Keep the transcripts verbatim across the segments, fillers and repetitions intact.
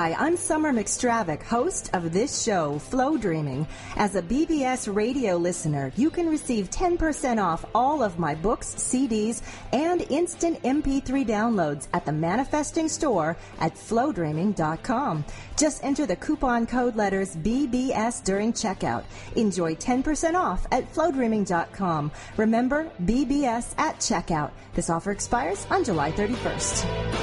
Hi, I'm Summer McStravick, host of this show, Flow Dreaming. As a B B S radio listener, you can receive ten percent off all of my books, C Ds, and instant M P three downloads at the Manifesting Store at flow dreaming dot com. Just enter the coupon code letters B B S during checkout. Enjoy ten percent off at flow dreaming dot com. Remember, B B S at checkout. This offer expires on July thirty-first.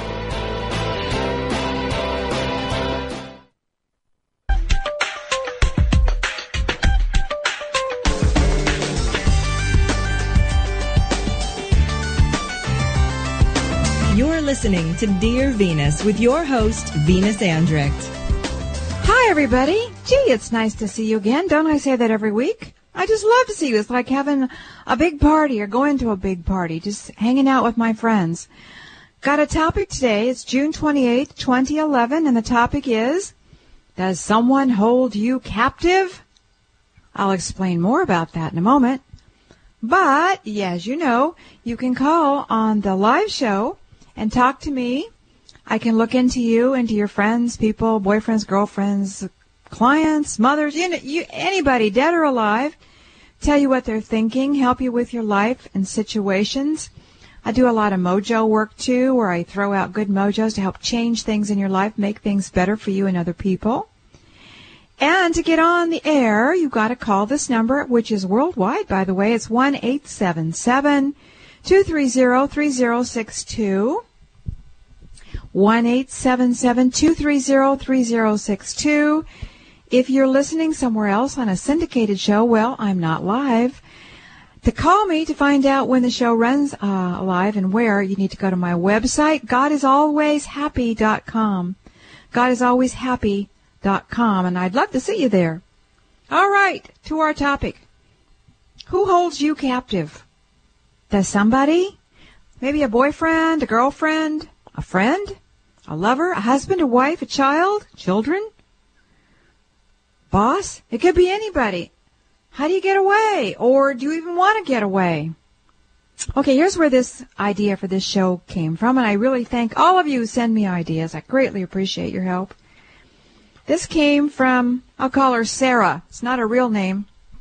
You're listening to Dear Venus with your host, Venus Andrecht. Hi, everybody. Gee, it's nice to see you again. Don't I say that every week? I just love to see you. It's like having a big party or going to a big party, just hanging out with my friends. Got a topic today. It's June twenty-eighth, twenty eleven, and the topic is, does someone hold you captive? I'll explain more about that in a moment. But, yeah, as you know, you can call on the live show and talk to me. I can look into you, into your friends, people, boyfriends, girlfriends, clients, mothers, you know, you, anybody, dead or alive, tell you what they're thinking, help you with your life and situations. I do a lot of mojo work, too, where I throw out good mojos to help change things in your life, make things better for you and other people. And to get on the air, you've got to call this number, which is worldwide, by the way. It's one eight seven seven, two three zero, three zero six two. one eight seven seven, two three zero, three zero six two. If you're listening somewhere else on a syndicated show, well, I'm not live. To call me to find out when the show runs uh, live and where, you need to go to my website, god is always happy dot com. god is always happy dot com, and I'd love to see you there. All right, to our topic. Who holds you captive? Does somebody? Maybe a boyfriend, a girlfriend, a friend, a lover, a husband, a wife, a child, children, boss? It could be anybody. How do you get away? Or do you even want to get away? Okay, here's where this idea for this show came from, and I really thank all of you who send me ideas. I greatly appreciate your help. This came from, I'll call her Sarah. It's not a real name.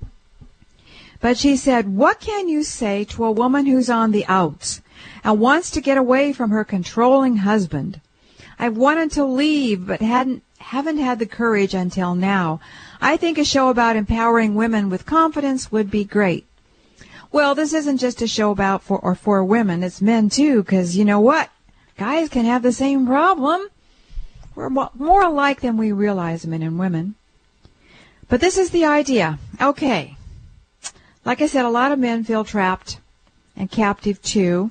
But she said, what can you say to a woman who's on the outs and wants to get away from her controlling husband? I've wanted to leave, but hadn't haven't had the courage until now. I think a show about empowering women with confidence would be great. Well, this isn't just a show about for or for women. It's men, too, because you know what? Guys can have the same problem. We're more alike than we realize, men and women. But this is the idea. Okay. Like I said, a lot of men feel trapped and captive, too.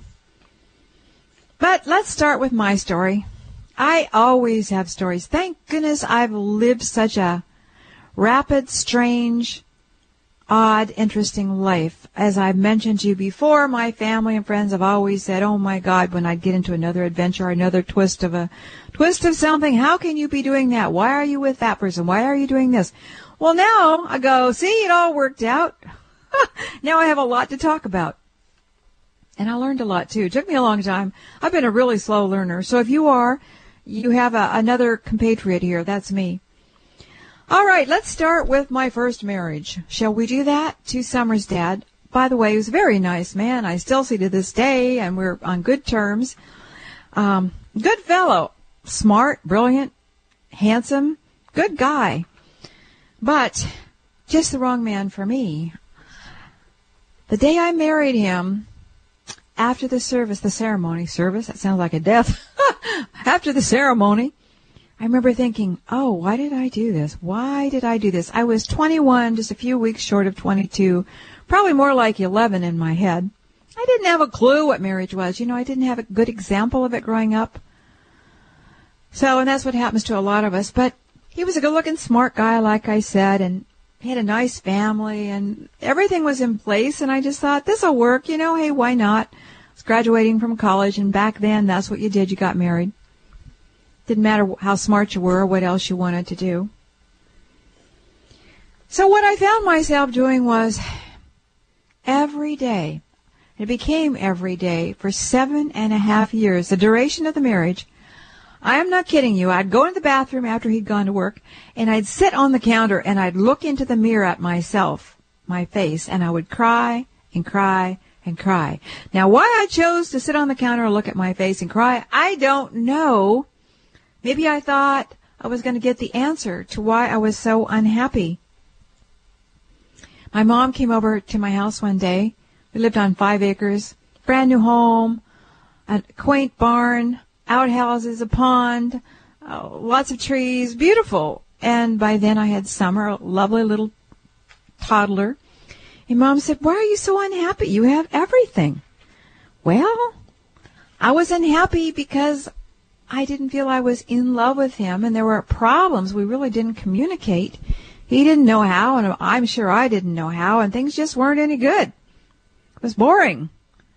But let's start with my story. I always have stories. Thank goodness I've lived such a rapid, strange, odd, interesting life. As I've mentioned to you before, my family and friends have always said, oh my God, when I'd get into another adventure, another twist of a twist of something, how can you be doing that? Why are you with that person? Why are you doing this? Well, now I go, see, it all worked out. Now I have a lot to talk about. And I learned a lot, too. It took me a long time. I've been a really slow learner. So if you are, you have a, another compatriot here. That's me. All right, let's start with my first marriage. Shall we do that? To Summer's dad. By the way, he was a very nice man. I still see to this day, and we're on good terms. Um, good fellow. Smart, brilliant, handsome, good guy. But just the wrong man for me. The day I married him, after the service, the ceremony, service, that sounds like a death. After the ceremony, I remember thinking, oh, why did I do this? Why did I do this? I was twenty-one, just a few weeks short of twenty-two, probably more like eleven in my head. I didn't have a clue what marriage was. You know, I didn't have a good example of it growing up. So, and that's what happens to a lot of us. But he was a good-looking, smart guy, like I said, and he had a nice family, and everything was in place, and I just thought, this will work, you know, hey, why not? I was graduating from college, and back then, that's what you did, you got married. Didn't matter how smart you were or what else you wanted to do. So what I found myself doing was every day, it became every day for seven and a half years, the duration of the marriage, I am not kidding you. I'd go into the bathroom after he'd gone to work, and I'd sit on the counter, and I'd look into the mirror at myself, my face, and I would cry and cry and cry. Now, why I chose to sit on the counter and look at my face and cry, I don't know. Maybe I thought I was going to get the answer to why I was so unhappy. My mom came over to my house one day. We lived on five acres, brand new home, a quaint barn, outhouses, a pond, uh, lots of trees, beautiful. And by then I had Summer, a lovely little toddler. And Mom said, why are you so unhappy? You have everything. Well, I was unhappy because I didn't feel I was in love with him, and there were problems. We really didn't communicate. He didn't know how, and I'm sure I didn't know how, and things just weren't any good. It was boring.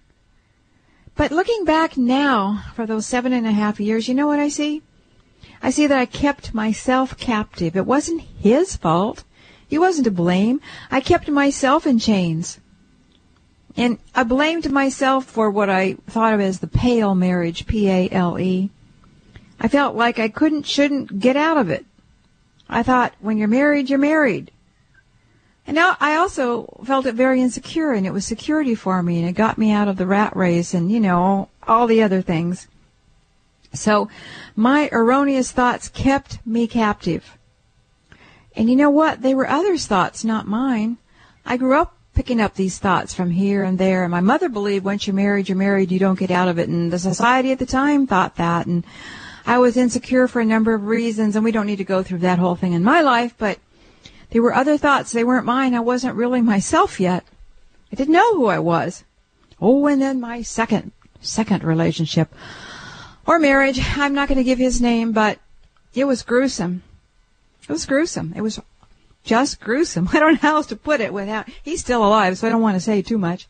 But looking back now for those seven and a half years, you know what I see? I see that I kept myself captive. It wasn't his fault. He wasn't to blame. I kept myself in chains. And I blamed myself for what I thought of as the pale marriage, P A L E. I felt like I couldn't, shouldn't get out of it. I thought, when you're married, you're married. And now I also felt it very insecure, and it was security for me, and it got me out of the rat race and, you know, all the other things. So my erroneous thoughts kept me captive. And you know what? They were others' thoughts, not mine. I grew up picking up these thoughts from here and there. And my mother believed once you're married, you're married, you don't get out of it. And the society at the time thought that. And I was insecure for a number of reasons, and we don't need to go through that whole thing in my life, but there were other thoughts. They weren't mine. I wasn't really myself yet. I didn't know who I was. Oh, and then my second, second relationship or marriage, I'm not going to give his name, but it was gruesome. It was gruesome. It was just gruesome. I don't know how else to put it without, he's still alive, so I don't want to say too much.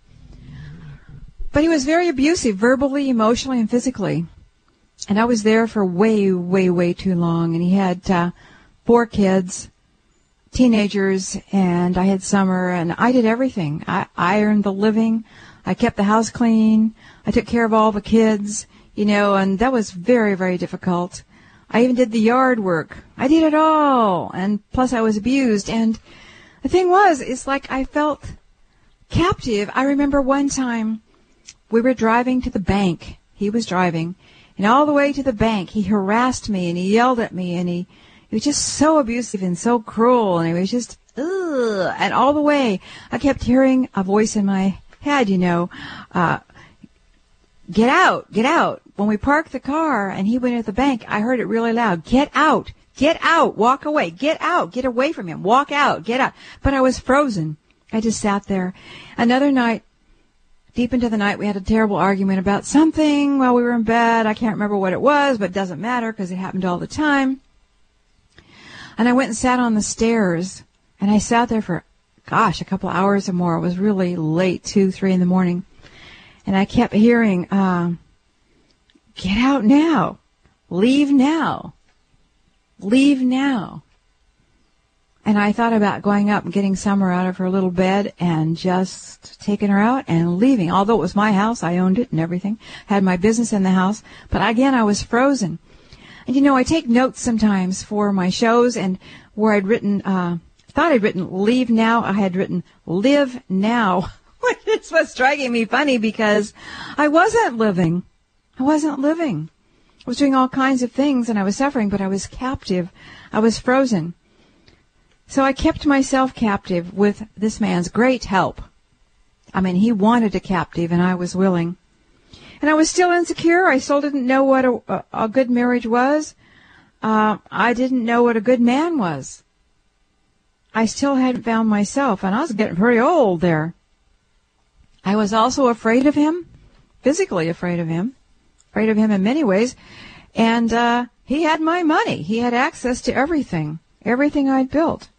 But he was very abusive, verbally, emotionally, and physically. And I was there for way, way, way too long. And he had uh, four kids, teenagers, and I had Summer, and I did everything. I, I earned the living. I kept the house clean. I took care of all the kids, you know, and that was very, very difficult. I even did the yard work. I did it all. And plus I was abused. And the thing was, it's like I felt captive. I remember one time we were driving to the bank. He was driving. And all the way to the bank, he harassed me, and he yelled at me, and he, he was just so abusive and so cruel, and he was just, ugh. And all the way, I kept hearing a voice in my head, you know, uh, get out, get out. When we parked the car and he went at the bank, I heard it really loud, get out, get out, walk away, get out, get away from him, walk out, get out. But I was frozen. I just sat there. Another night, deep into the night, we had a terrible argument about something while we were in bed. I can't remember what it was, but it doesn't matter because it happened all the time. And I went and sat on the stairs, and I sat there for, gosh, a couple hours or more. It was really late, two, three in the morning. And I kept hearing, uh, get out now. Leave now. Leave now. And I thought about going up and getting Summer out of her little bed and just taking her out and leaving. Although it was my house, I owned it and everything. Had my business in the house. But again, I was frozen. And you know, I take notes sometimes for my shows, and where I'd written, uh, thought I'd written leave now, I had written live now. Which was striking me funny because I wasn't living. I wasn't living. I was doing all kinds of things and I was suffering, but I was captive. I was frozen. So I kept myself captive with this man's great help. I mean, he wanted a captive, and I was willing. And I was still insecure. I still didn't know what a, a good marriage was. Uh, I didn't know what a good man was. I still hadn't found myself, and I was getting pretty old there. I was also afraid of him, physically afraid of him, afraid of him in many ways. And uh, he had my money. He had access to everything, everything I'd built.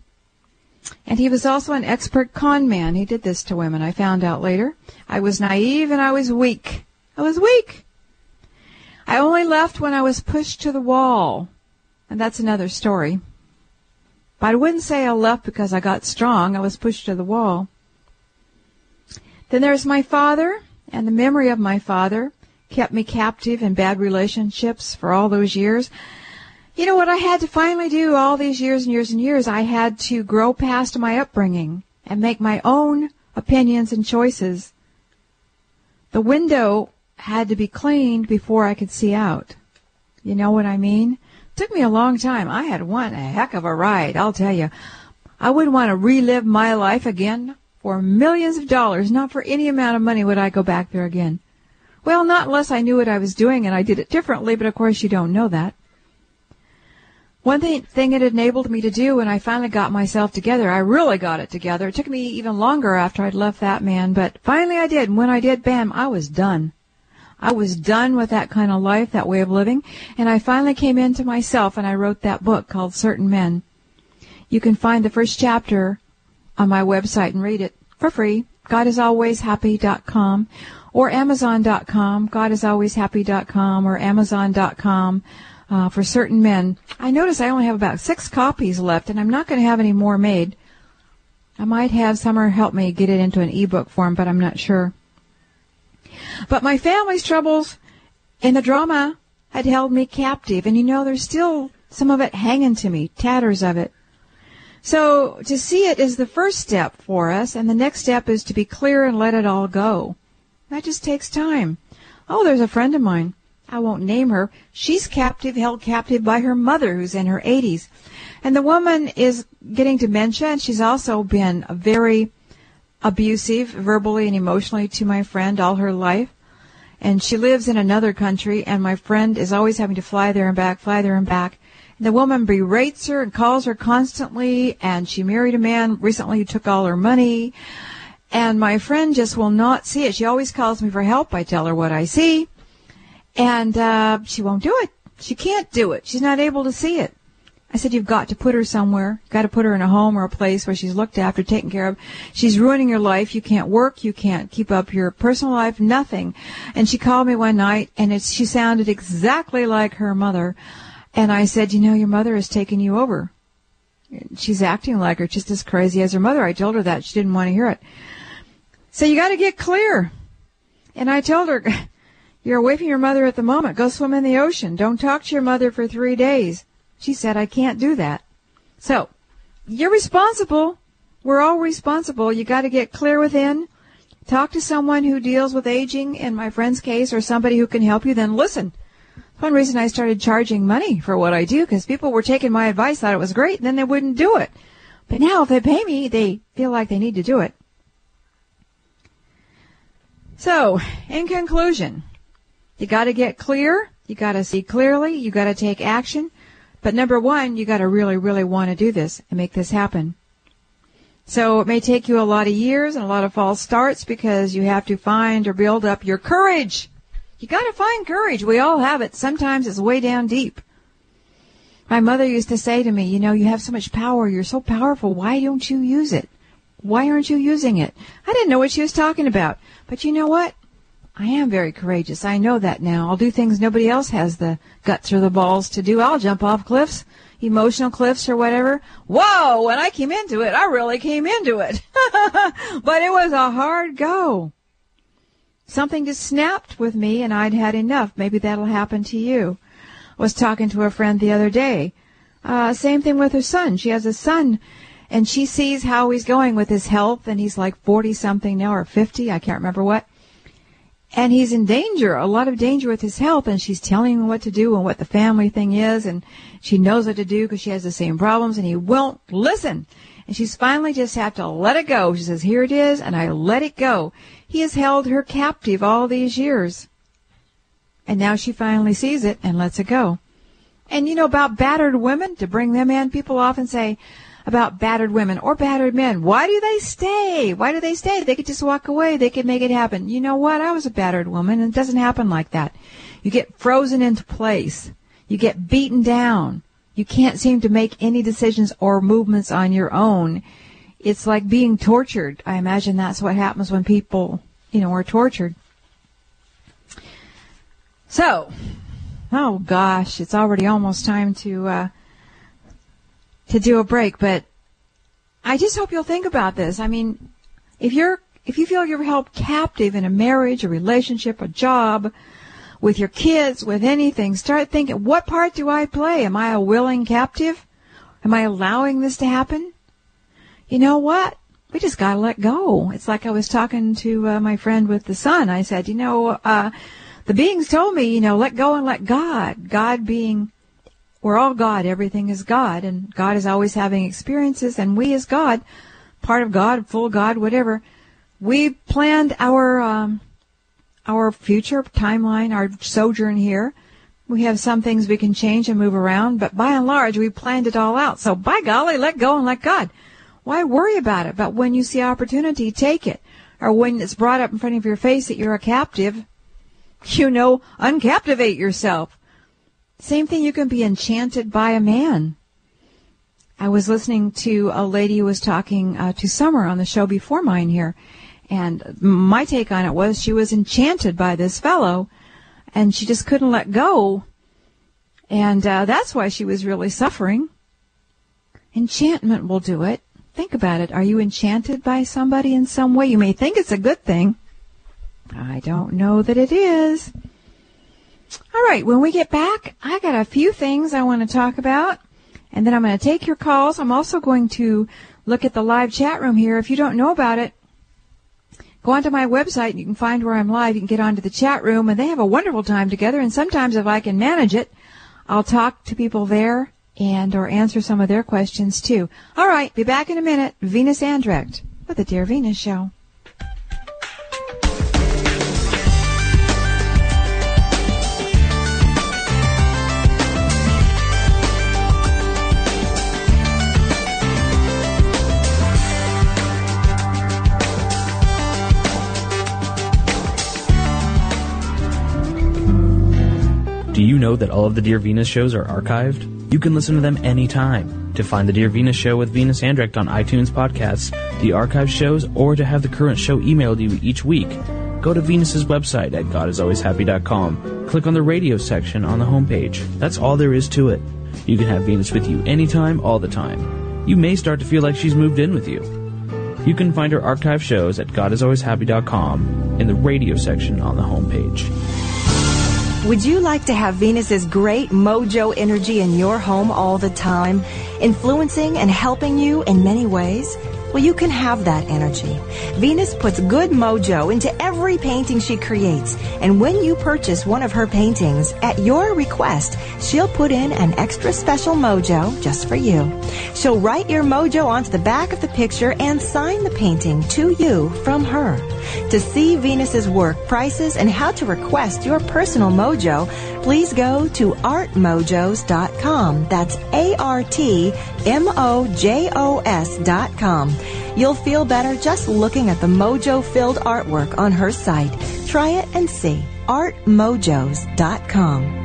And he was also an expert con man. He did this to women, I found out later. I was naive and I was weak. I was weak. I only left when I was pushed to the wall. And that's another story. But I wouldn't say I left because I got strong. I was pushed to the wall. Then there's my father, and the memory of my father kept me captive in bad relationships for all those years. You know what I had to finally do all these years and years and years? I had to grow past my upbringing and make my own opinions and choices. The window had to be cleaned before I could see out. You know what I mean? It took me a long time. I had one heck of a ride, I'll tell you. I wouldn't want to relive my life again for millions of dollars. Not for any amount of money would I go back there again. Well, not unless I knew what I was doing and I did it differently, but of course you don't know that. One thing, thing it enabled me to do when I finally got myself together, I really got it together. It took me even longer after I'd left that man, but finally I did. And when I did, bam, I was done. I was done with that kind of life, that way of living, and I finally came into myself and I wrote that book called Certain Men. You can find the first chapter on my website and read it for free, god is always happy dot com or amazon dot com, god is always happy dot com or amazon dot com. Uh, for Certain Men. I notice I only have about six copies left, and I'm not going to have any more made. I might have Summer help me get it into an ebook form, but I'm not sure. But my family's troubles and the drama had held me captive, and you know, there's still some of it hanging to me, tatters of it. So to see it is the first step for us, and the next step is to be clear and let it all go. That just takes time. Oh, there's a friend of mine. I won't name her. She's captive, held captive by her mother, who's in her eighties. And the woman is getting dementia, and she's also been very abusive, verbally and emotionally, to my friend all her life. And she lives in another country, and my friend is always having to fly there and back, fly there and back. And the woman berates her and calls her constantly, and she married a man recently who took all her money. And my friend just will not see it. She always calls me for help. I tell her what I see. And uh, she won't do it. She can't do it. She's not able to see it. I said, you've got to put her somewhere. You've got to put her in a home or a place where she's looked after, taken care of. She's ruining your life. You can't work. You can't keep up your personal life, nothing. And she called me one night, and it's, she sounded exactly like her mother. And I said, you know, your mother has taken you over. She's acting like her, just as crazy as her mother. I told her that. She didn't want to hear it. So you got to get clear. And I told her, you're away from your mother at the moment. Go swim in the ocean. Don't talk to your mother for three days. She said, I can't do that. So, you're responsible. We're all responsible. You got to get clear within. Talk to someone who deals with aging, in my friend's case, or somebody who can help you. Then listen. One reason I started charging money for what I do, because people were taking my advice, thought it was great, and then they wouldn't do it. But now, if they pay me, they feel like they need to do it. So, in conclusion, you got to get clear. You got to see clearly. You got to take action. But number one, you got to really, really want to do this and make this happen. So it may take you a lot of years and a lot of false starts because you have to find or build up your courage. You got to find courage. We all have it. Sometimes it's way down deep. My mother used to say to me, you know, you have so much power. You're so powerful. Why don't you use it? Why aren't you using it? I didn't know what she was talking about. But you know what? I am very courageous. I know that now. I'll do things nobody else has the guts or the balls to do. I'll jump off cliffs, emotional cliffs or whatever. Whoa, when I came into it, I really came into it. But it was a hard go. Something just snapped with me, and I'd had enough. Maybe that'll happen to you. I was talking to a friend the other day. Uh, same thing with her son. She has a son, and she sees how he's going with his health, and he's like forty-something now or fifty. I can't remember what. And he's in danger, a lot of danger with his health, and she's telling him what to do and what the family thing is, and she knows what to do because she has the same problems, and he won't listen. And she's finally just have to let it go. She says, here it is, and I let it go. He has held her captive all these years. And now she finally sees it and lets it go. And you know about battered women, to bring them in, people often say about battered women or battered men, why do they stay? Why do they stay? They could just walk away. They could make it happen. You know what? I was a battered woman, and it doesn't happen like that. You get frozen into place. You get beaten down. You can't seem to make any decisions or movements on your own. It's like being tortured. I imagine that's what happens when people, you know, are tortured. So, oh gosh, it's already almost time to uh to do a break, but I just hope you'll think about this. I mean, if you're, if you feel you're held captive in a marriage, a relationship, a job, with your kids, with anything. Start thinking, what part do I play? Am I a willing captive? Am I allowing this to happen? You know what? We just got to let go. It's like I was talking to uh, my friend with the sun. I said, you know, uh, the beings told me, you know, let go and let God. God being, we're all God. Everything is God. And God is always having experiences. And we as God, part of God, full God, whatever, we planned our um, our future timeline, our sojourn here. We have some things we can change and move around. But by and large, we planned it all out. So by golly, let go and let God. Why worry about it? But when you see opportunity, take it. Or when it's brought up in front of your face that you're a captive, you know, uncaptivate yourself. Same thing, you can be enchanted by a man. I was listening to a lady who was talking uh, to Summer on the show before mine here. And my take on it was she was enchanted by this fellow, and she just couldn't let go. And uh, that's why she was really suffering. Enchantment will do it. Think about it. Are you enchanted by somebody in some way? You may think it's a good thing. I don't know that it is. All right, when we get back, I got a few things I want to talk about, and then I'm going to take your calls. I'm also going to look at the live chat room here. If you don't know about it, go onto my website, and you can find where I'm live. You can get onto the chat room, and they have a wonderful time together, and sometimes if I can manage it, I'll talk to people there and or answer some of their questions, too. All right, be back in a minute. Venus Andrecht with the Dear Venus Show. Do you know that all of the Dear Venus shows are archived? You can listen to them anytime. To find the Dear Venus Show with Venus Andrecht on iTunes podcasts, the archive shows, or to have the current show emailed you each week, go to Venus's website at god is always happy dot com. Click on the radio section on the homepage. That's all there is to it. You can have Venus with you anytime, all the time. You may start to feel like she's moved in with you. You can find her archive shows at god is always happy dot com in the radio section on the homepage. Would you like to have Venus's great mojo energy in your home all the time, influencing and helping you in many ways? Well, you can have that energy. Venus puts good mojo into every painting she creates, and when you purchase one of her paintings, at your request, she'll put in an extra special mojo just for you. She'll write your mojo onto the back of the picture and sign the painting to you from her. To see Venus's work, prices, and how to request your personal mojo, please go to art mojos dot com. That's A R T M O J O S dot com. You'll feel better just looking at the mojo-filled artwork on her site. Try it and see. art mojos dot com.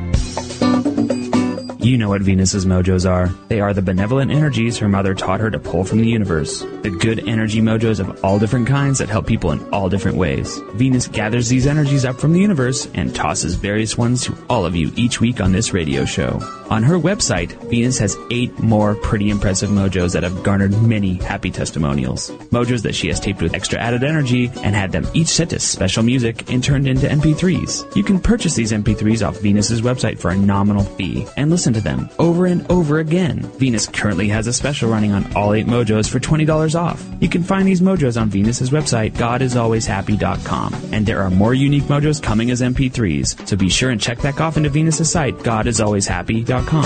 You know what Venus's mojos are. They are the benevolent energies her mother taught her to pull from the universe. The good energy mojos of all different kinds that help people in all different ways. Venus gathers these energies up from the universe and tosses various ones to all of you each week on this radio show. On her website, Venus has eight more pretty impressive mojos that have garnered many happy testimonials. Mojos that she has taped with extra added energy and had them each set to special music and turned into M P threes. You can purchase these M P threes off Venus's website for a nominal fee and listen to them over and over again. Venus currently has a special running on all eight mojos for twenty dollars off. You can find these mojos on Venus's website, god is always happy dot com. And there are more unique mojos coming as M P threes, so be sure and check back off into Venus's site, god is always happy dot com.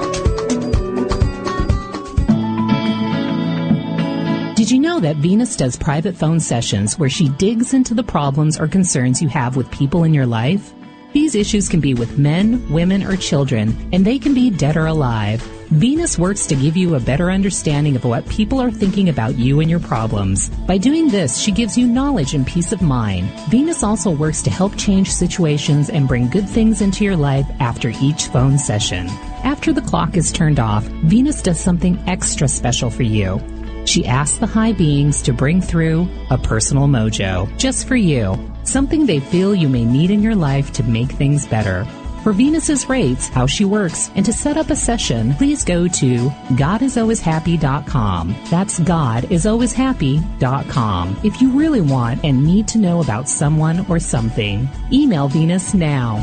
Did you know that Venus does private phone sessions where she digs into the problems or concerns you have with people in your life? These issues can be with men, women, or children, and they can be dead or alive. Venus works to give you a better understanding of what people are thinking about you and your problems. By doing this, she gives you knowledge and peace of mind. Venus also works to help change situations and bring good things into your life after each phone session. After the clock is turned off, Venus does something extra special for you. She asks the high beings to bring through a personal mojo just for you, something they feel you may need in your life to make things better. For Venus's rates, how she works, and to set up a session, please go to god is always happy dot com. That's god is always happy dot com. If you really want and need to know about someone or something, email Venus now.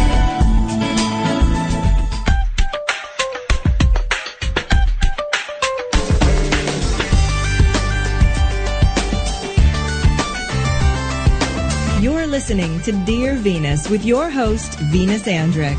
You're listening to Dear Venus with your host, Venus Andrecht.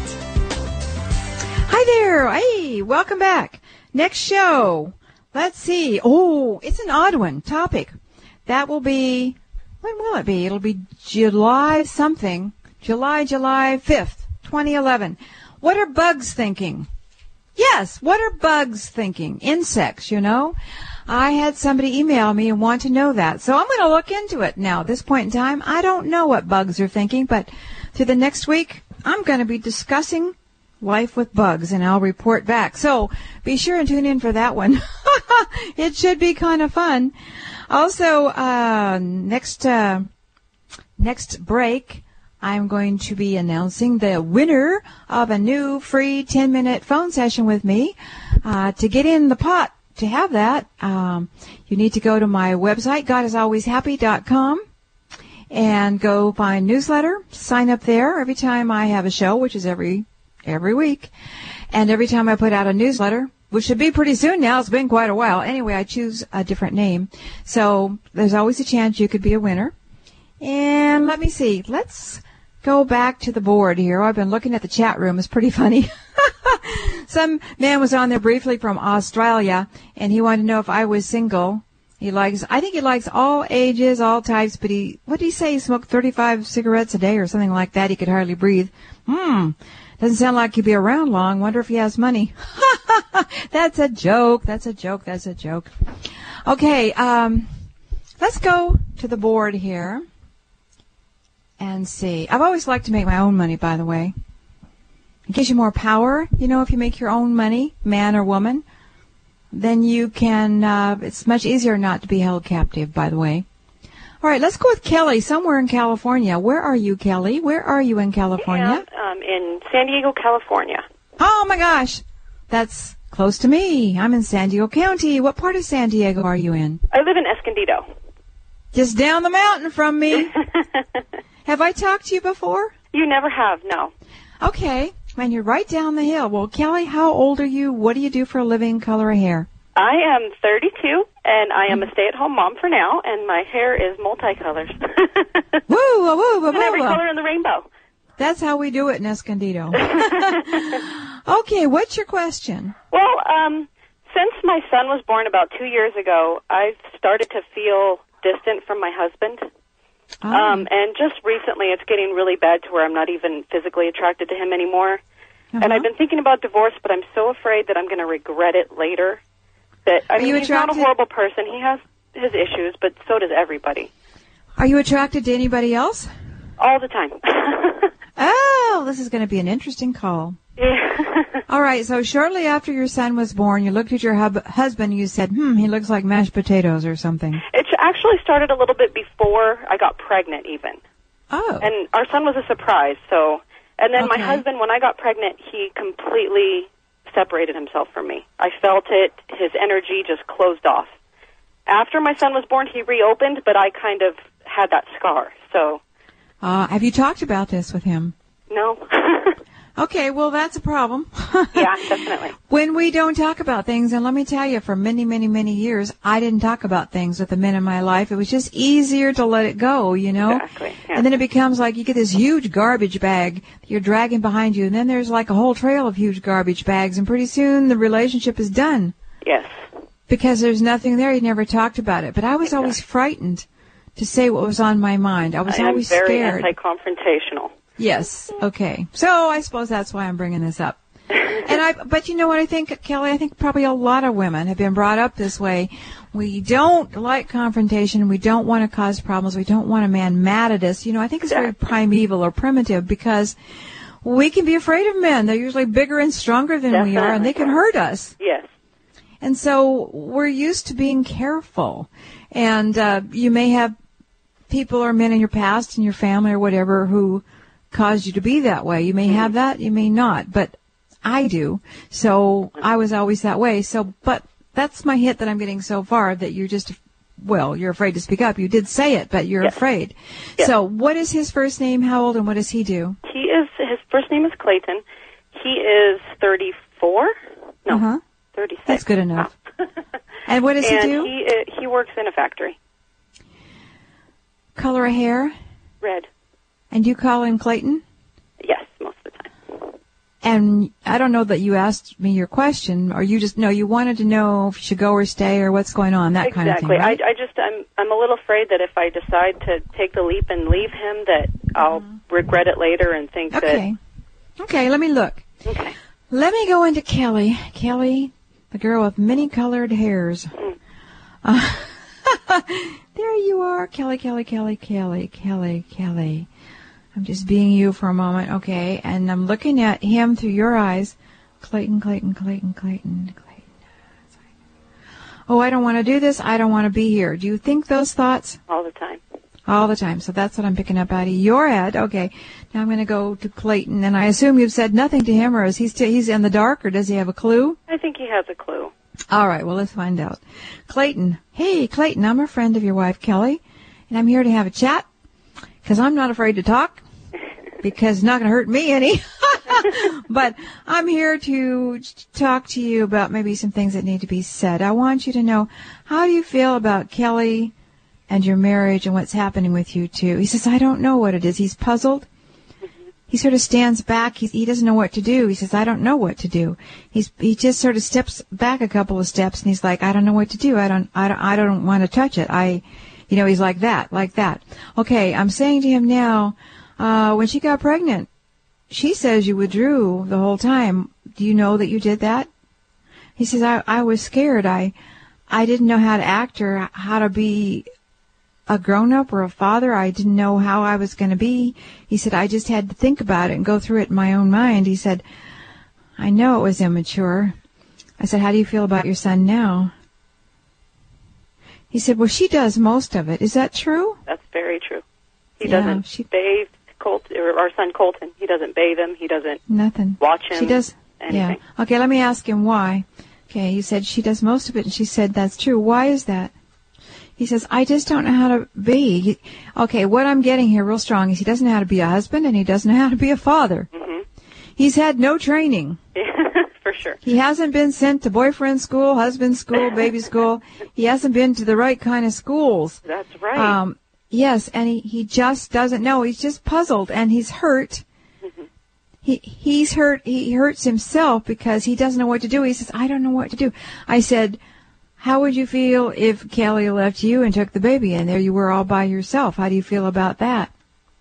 Hi there. Hey, welcome back. Next show. Let's see. Oh, it's an odd one. Topic. That will be, when will it be? It'll be July something. July, July fifth, twenty eleven. What are bugs thinking? Yes, what are bugs thinking? Insects, you know? I had somebody email me and want to know that. So I'm going to look into it now. At this point in time, I don't know what bugs are thinking, but through the next week, I'm going to be discussing life with bugs, and I'll report back. So be sure and tune in for that one. It should be kind of fun. Also, uh, next, uh, next break, I'm going to be announcing the winner of a new free ten minute phone session with me. Uh, to get in the pot, to have that, um, you need to go to my website, god is always happy dot com, and go find newsletter, sign up there every time I have a show, which is every every week, and every time I put out a newsletter, which should be pretty soon now, it's been quite a while. Anyway, I choose a different name, so there's always a chance you could be a winner. And let me see, let's go back to the board here. I've been looking at the chat room, it's pretty funny. Some man was on there briefly from Australia, and he wanted to know if I was single. He likes, I think he likes all ages, all types, but he, what did he say? He smoked thirty-five cigarettes a day or something like that. He could hardly breathe. Hmm, doesn't sound like he'd be around long. Wonder if he has money. That's a joke. That's a joke. That's a joke. Okay, um, let's go to the board here and see. I've always liked to make my own money, by the way. It gives you more power, you know, if you make your own money, man or woman, then you can, uh, it's much easier not to be held captive, by the way. All right, let's go with Kelly, somewhere in California. Where are you, Kelly? Where are you in California? I am um, in San Diego, California. Oh, my gosh. That's close to me. I'm in San Diego County. What part of San Diego are you in? I live in Escondido. Just down the mountain from me. Have I talked to you before? You never have, no. Okay. Man, you're right down the hill. Well, Kelly, how old are you? What do you do for a living? Color of hair? I am thirty-two, and I am a stay-at-home mom for now, and my hair is multicolored. Woo, woo, woo, woo, and every woo. color in the rainbow. That's how we do it in Escondido. Okay, what's your question? Well, um, since my son was born about two years ago, I've started to feel distant from my husband. Oh. Um, and just recently it's getting really bad to where I'm not even physically attracted to him anymore. Uh-huh. And I've been thinking about divorce, but I'm so afraid that I'm going to regret it later. That I Are mean, you he's not a attracted- horrible person. He has his issues, but so does everybody. Are you attracted to anybody else? All the time. Oh, this is going to be an interesting call. Yeah. All right, so shortly after your son was born, you looked at your hub- husband and you said, hmm, he looks like mashed potatoes or something. It actually started a little bit before I got pregnant even. Oh. And our son was a surprise, so... And then Okay. my husband, when I got pregnant, he completely separated himself from me. I felt it. His energy just closed off. After my son was born, he reopened, but I kind of had that scar, so... Uh, have you talked about this with him? No. Okay, well, that's a problem. Yeah, definitely. When we don't talk about things, and let me tell you, for many, many, many years, I didn't talk about things with the men in my life. It was just easier to let it go, you know? Exactly, yeah. And then it becomes like you get this huge garbage bag that you're dragging behind you, and then there's like a whole trail of huge garbage bags, and pretty soon the relationship is done. Yes. Because there's nothing there. You never talked about it. But I was Exactly. always frightened to say what was on my mind. I was I am always very scared. anti-confrontational. Yes. Okay. So I suppose that's why I'm bringing this up. And I, but you know what I think, Kelly? I think probably a lot of women have been brought up this way. We don't like confrontation. We don't want to cause problems. We don't want a man mad at us. You know, I think it's very primeval or primitive because we can be afraid of men. They're usually bigger and stronger than we are, and they can hurt us. Yes. And so we're used to being careful. And uh, you may have people or men in your past, in your family or whatever, who caused you to be that way. You may mm-hmm. have that, you may not, but I do. So I was always that way. So, but that's my hit that I'm getting so far, that you're just, well, you're afraid to speak up. You did say it, but you're yes. afraid. Yes. So what is his first name? How old, and what does he do? He is, his first name is Clayton. He is thirty-four. No, uh-huh. thirty-six. That's good enough. Wow. And what does and he do? He, uh, he works in a factory. Color of hair? Red. And you call him Clayton? Yes, most of the time. And I don't know that you asked me your question, or you just, no, you wanted to know if you should go or stay or what's going on, that exactly. kind of thing, right? I, I just, I'm, I'm a little afraid that if I decide to take the leap and leave him, that I'll mm-hmm. regret it later and think okay. that... Okay, let me look. Okay. Let me go into Kelly. Kelly, the girl with many colored hairs. Mm. Uh, there you are, Kelly, Kelly, Kelly, Kelly, Kelly, Kelly. I'm just being you for a moment, okay? And I'm looking at him through your eyes. Clayton, Clayton, Clayton, Clayton, Clayton. Oh, I don't want to do this. I don't want to be here. Do you think those thoughts? All the time. All the time. So that's what I'm picking up out of your head. Okay. Now I'm going to go to Clayton, and I assume you've said nothing to him, or is he still, he's in the dark, or does he have a clue? I think he has a clue. All right. Well, let's find out. Clayton. Hey, Clayton, I'm a friend of your wife, Kelly, and I'm here to have a chat because I'm not afraid to talk because it's not going to hurt me any. But I'm here to talk to you about maybe some things that need to be said. I want you to know, how do you feel about Kelly and your marriage and what's happening with you two? He says, I don't know what it is. He's puzzled. Mm-hmm. He sort of stands back. He, he doesn't know what to do. He says, I don't know what to do. He's, he just sort of steps back a couple of steps, and he's like, I don't know what to do. I don't, I don't, I don't want to touch it. I, you know, he's like that, like that. Okay, I'm saying to him now, uh, when she got pregnant, she says you withdrew the whole time. Do you know that you did that? He says, I, I was scared. I, I didn't know how to act or how to be a grown-up or a father. I didn't know how I was going to be. He said, I just had to think about it and go through it in my own mind. He said, I know it was immature. I said, how do you feel about your son now? He said, well, she does most of it. Is that true? That's very true. He yeah, doesn't she, bathe Colt, or our son Colton. He doesn't bathe him. He doesn't nothing. watch him. She does. Anything. Yeah. Okay, let me ask him why. Okay, he said she does most of it, and she said that's true. Why is that? He says, I just don't know how to be. He, okay, what I'm getting here real strong is he doesn't know how to be a husband, and he doesn't know how to be a father. Mm-hmm. He's had no training. For sure. He hasn't been sent to boyfriend school, husband school, baby school. He hasn't been to the right kind of schools. That's right. Um, yes, and he, he just doesn't know. He's just puzzled, and he's hurt. Mm-hmm. He he's hurt. He hurts himself because he doesn't know what to do. He says, I don't know what to do. I said, how would you feel if Kelly left you and took the baby, and there you were all by yourself? How do you feel about that?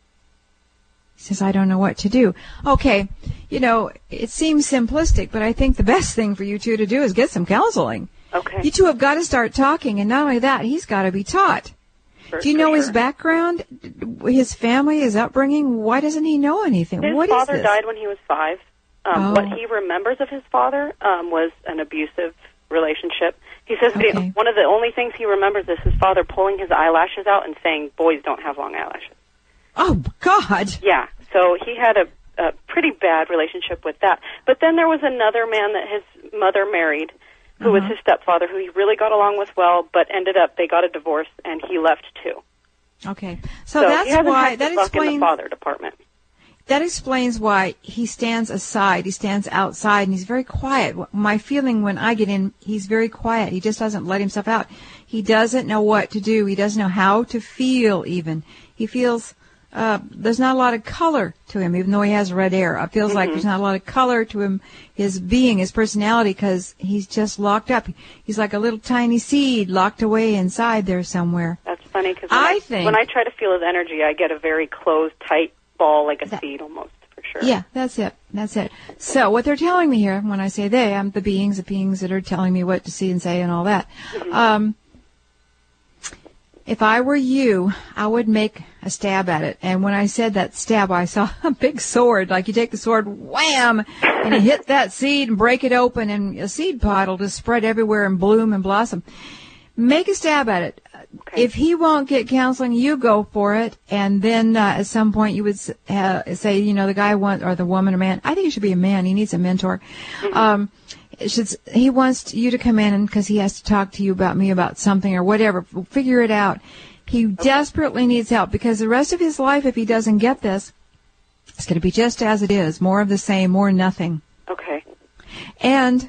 He says, I don't know what to do. Okay, you know, it seems simplistic, but I think the best thing for you two to do is get some counseling. Okay. You two have got to start talking, and not only that, he's got to be taught. For, do you know his sure. background, his family, his upbringing? Why doesn't he know anything? His what father is this? died when he was five. Um, oh. What he remembers of his father um, was an abusive relationship. He says okay. the, one of the only things he remembers is his father pulling his eyelashes out and saying, boys don't have long eyelashes. Oh, God. Yeah, so he had a, a pretty bad relationship with that. But then there was another man that his mother married, who uh-huh. was his stepfather, who he really got along with well, but ended up, they got a divorce, and he left too. Okay, so, so that's he hasn't why, had that luck explains... in the father department. That explains why he stands aside, he stands outside, and he's very quiet. My feeling when I get in, he's very quiet. He just doesn't let himself out. He doesn't know what to do. He doesn't know how to feel even. He feels uh, there's not a lot of color to him, even though he has red hair. It feels mm-hmm. like there's not a lot of color to him, his being, his personality, because he's just locked up. He's like a little tiny seed locked away inside there somewhere. That's funny, because when I I, think, when I try to feel his energy, I get a very closed, tight ball, like a that, seed almost, for sure. Yeah, that's it. That's it. So what they're telling me here, when I say they, I'm the beings, the beings that are telling me what to see and say and all that. Mm-hmm. Um, if I were you, I would make a stab at it. And when I said that stab, I saw a big sword. Like you take the sword, wham, and you hit that seed and break it open, and a seed pod will just spread everywhere and bloom and blossom. Make a stab at it. Okay. If he won't get counseling, you go for it. And then uh, at some point you would uh, say, you know, the guy want, or the woman or man, I think it should be a man. He needs a mentor. Mm-hmm. Um, it should, he wants you to come in because he has to talk to you about me about something or whatever. Figure it out. He okay. desperately needs help because the rest of his life, if he doesn't get this, it's going to be just as it is. More of the same, more nothing. Okay. And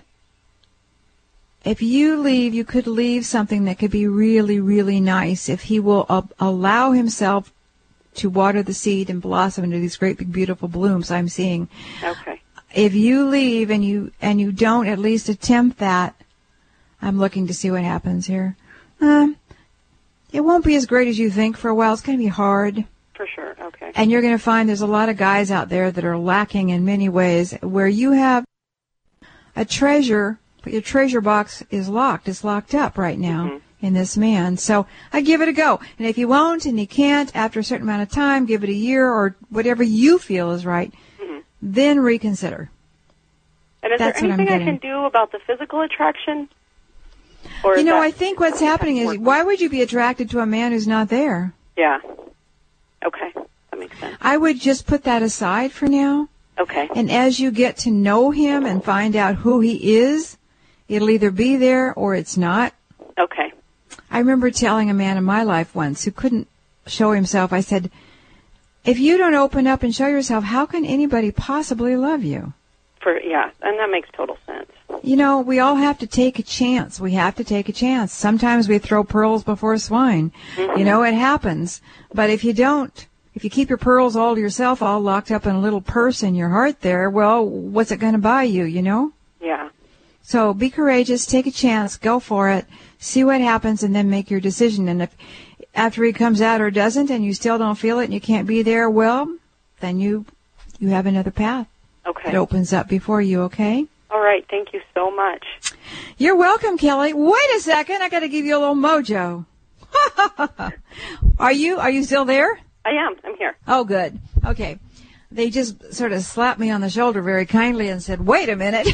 if you leave, you could leave something that could be really, really nice if he will uh, allow himself to water the seed and blossom into these great, big, beautiful blooms I'm seeing. Okay. If you leave and you and you don't at least attempt that, I'm looking to see what happens here. Um, it won't be as great as you think for a while. It's going to be hard. For sure. Okay. And you're going to find there's a lot of guys out there that are lacking in many ways where you have a treasure, but your treasure box is locked. It's locked up right now mm-hmm. in this man. So I give it a go. And if you won't and you can't after a certain amount of time, give it a year or whatever you feel is right, mm-hmm. then reconsider. And is That's there anything what I'm I can do about the physical attraction? Or you know, that, I think what's happening is, why would you be attracted to a man who's not there? Yeah. Okay. That makes sense. I would just put that aside for now. Okay. And as you get to know him and find out who he is, it'll either be there or it's not. Okay. I remember telling a man in my life once who couldn't show himself, I said, if you don't open up and show yourself, how can anybody possibly love you? For yeah, and that makes total sense. You know, we all have to take a chance. We have to take a chance. Sometimes we throw pearls before swine. Mm-hmm. You know, it happens. But if you don't, if you keep your pearls all to yourself, all locked up in a little purse in your heart there, well, what's it going to buy you, you know? Yeah. So be courageous, take a chance, go for it, see what happens, and then make your decision. And if after he comes out or doesn't and you still don't feel it and you can't be there, well, then you you have another path. Okay. It opens up before you, okay? All right. Thank you so much. You're welcome, Kelly. Wait a second. I got to give you a little mojo. Are you are you still there? I am. I'm here. Oh, good. Okay. They just sort of slapped me on the shoulder very kindly and said, wait a minute.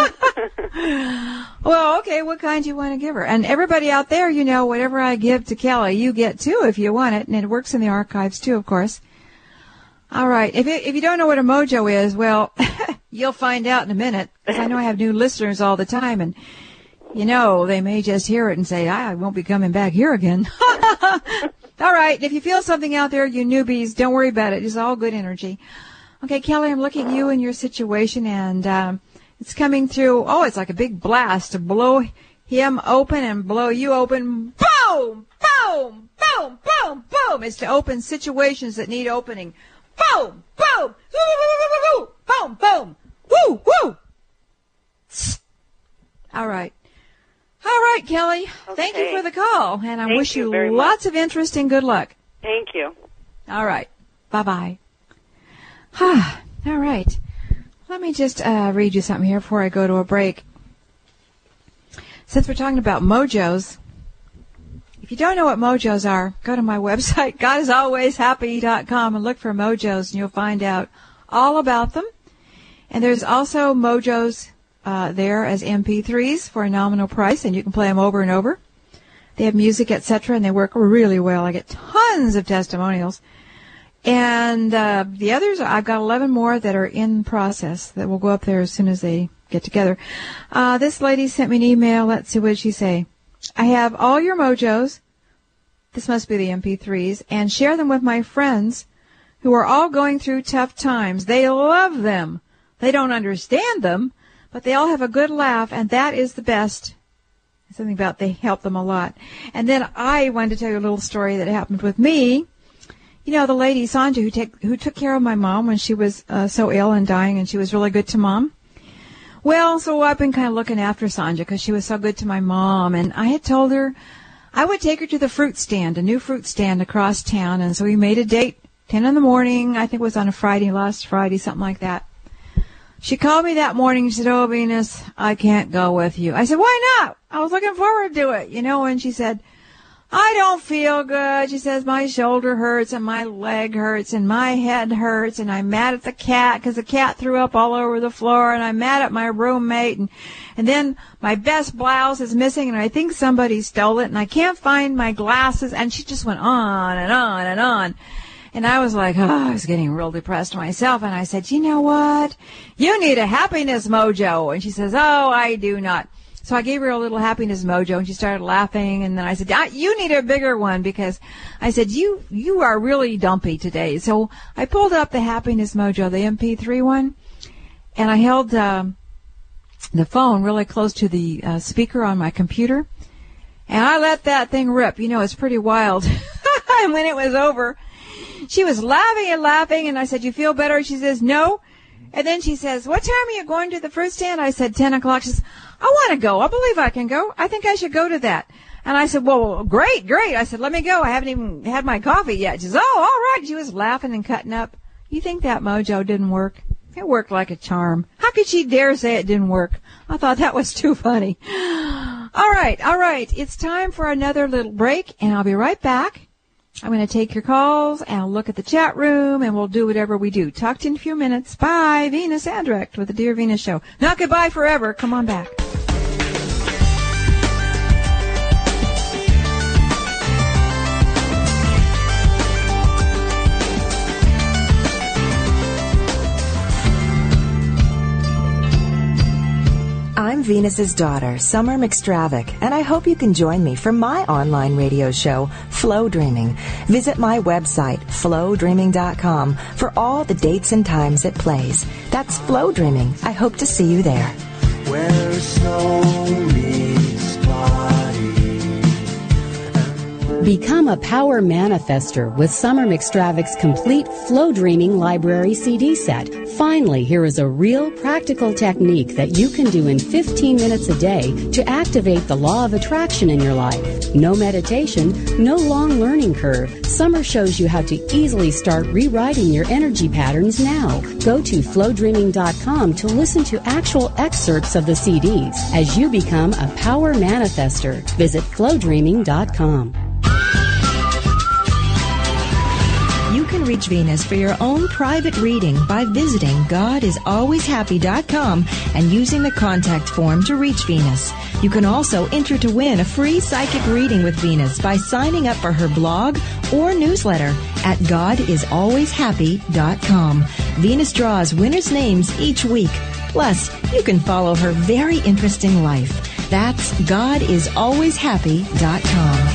Well, okay, what kind do you want to give her? And everybody out there, you know, whatever I give to Kelly, you get too if you want it. And it works in the archives too, of course. All right. If it, if you don't know what a mojo is, well, you'll find out in a minute. Because I know I have new listeners all the time. And, you know, they may just hear it and say, I won't be coming back here again. All right. If you feel something out there, you newbies, don't worry about it. It's all good energy. Okay, Kelly, I'm looking at you and your situation, and um, it's coming through. Oh, it's like a big blast to blow him open and blow you open. Boom! Boom! Boom! Boom! Boom! It's to open situations that need opening. Boom! Boom! Boom! Boom! Boom! Woo! Woo! All right. All right, Kelly. Okay. Thank you for the call, and I Thank wish you, you lots much. of interest and good luck. Thank you. All right. Bye-bye. Ah, all right. Let me just uh, read you something here before I go to a break. Since we're talking about mojos, if you don't know what mojos are, go to my website, god is always happy dot com, and look for mojos, and you'll find out all about them. And there's also mojos uh, there as M P threes for a nominal price, and you can play them over and over. They have music, et cetera, and they work really well. I get tons of testimonials. And uh, the others, I've got eleven more that are in process that will go up there as soon as they get together. Uh, this lady sent me an email. Let's see, what did she say? I have all your mojos. This must be the M P threes. And share them with my friends who are all going through tough times. They love them. They don't understand them, but they all have a good laugh, and that is the best. Something about they help them a lot. And then I wanted to tell you a little story that happened with me. You know, the lady, Sanja, who, take, who took care of my mom when she was uh, so ill and dying, and she was really good to Mom. Well, so I've been kind of looking after Sanja because she was so good to my mom. And I had told her I would take her to the fruit stand, a new fruit stand across town. And so we made a date, ten in the morning. I think it was on a Friday, last Friday, something like that. She called me that morning and said, oh, Venus, I can't go with you. I said, why not? I was looking forward to it, you know. And she said, I don't feel good. She says, my shoulder hurts and my leg hurts and my head hurts, and I'm mad at the cat because the cat threw up all over the floor, and I'm mad at my roommate, and, and then my best blouse is missing and I think somebody stole it, and I can't find my glasses. And she just went on and on and on. And I was like, oh, I was getting real depressed myself. And I said, you know what? You need a happiness mojo. And she says, oh, I do not. So I gave her a little happiness mojo, and she started laughing. And then I said, you need a bigger one, because I said, you you are really dumpy today. So I pulled up the happiness mojo, the M P three one, and I held uh, the phone really close to the uh, speaker on my computer, and I let that thing rip. You know, it's pretty wild. And when it was over, she was laughing and laughing, and I said, you feel better? She says, no. And then she says, what time are you going to the fruit stand? I said, ten o'clock. She says, I want to go. I believe I can go. I think I should go to that. And I said, well, great, great. I said, let me go. I haven't even had my coffee yet. She says, oh, all right. She was laughing and cutting up. You think that mojo didn't work? It worked like a charm. How could she dare say it didn't work? I thought that was too funny. All right, all right. It's time for another little break, and I'll be right back. I'm going to take your calls and I'll look at the chat room, and we'll do whatever we do. Talk to you in a few minutes. Bye. Venus Andrecht with the Dear Venus Show. Not goodbye forever. Come on back. I'm Venus's daughter, Summer McStravick, and I hope you can join me for my online radio show, Flow Dreaming. Visit my website, flow dreaming dot com, for all the dates and times it plays. That's Flow Dreaming. I hope to see you there. Where snow meets body. Become a power manifester with Summer McStravick's complete Flow Dreaming Library C D set. Finally, here is a real practical technique that you can do in fifteen minutes a day to activate the law of attraction in your life. No meditation, no long learning curve. Summer shows you how to easily start rewriting your energy patterns now. Go to flow dreaming dot com to listen to actual excerpts of the C Ds as you become a power manifester. Visit flow dreaming dot com. You can reach Venus for your own private reading by visiting god is always happy dot com and using the contact form to reach Venus. You can also enter to win a free psychic reading with Venus by signing up for her blog or newsletter at god is always happy dot com. Venus draws winners' names each week. Plus, you can follow her very interesting life. That's god is always happy dot com.